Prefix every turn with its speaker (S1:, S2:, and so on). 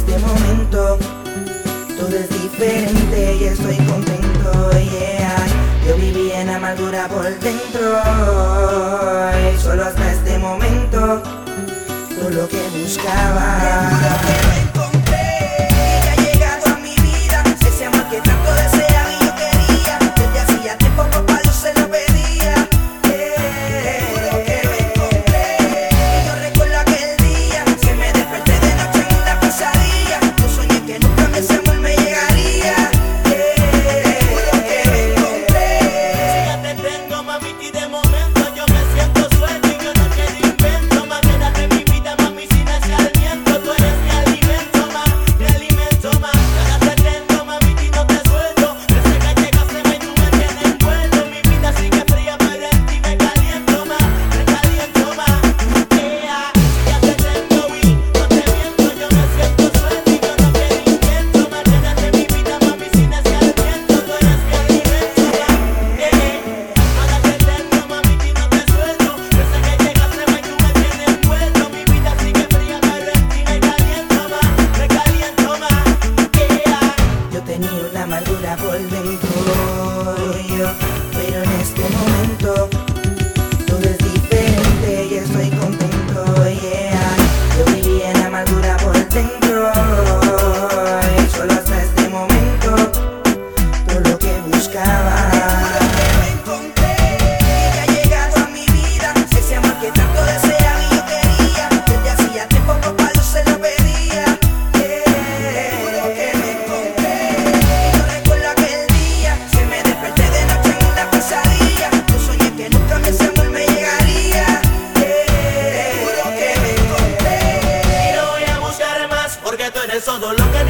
S1: este momento todo es diferente y estoy contento, yeah. Yo viví en amargura por dentro y solo hasta este momento todo lo que buscaba. Amargura por dentro yo, pero en este momento todo es diferente y estoy contento, yeah. Yo viví en amargura por dentro y solo hasta este momento todo lo que buscaba.
S2: Todo lo que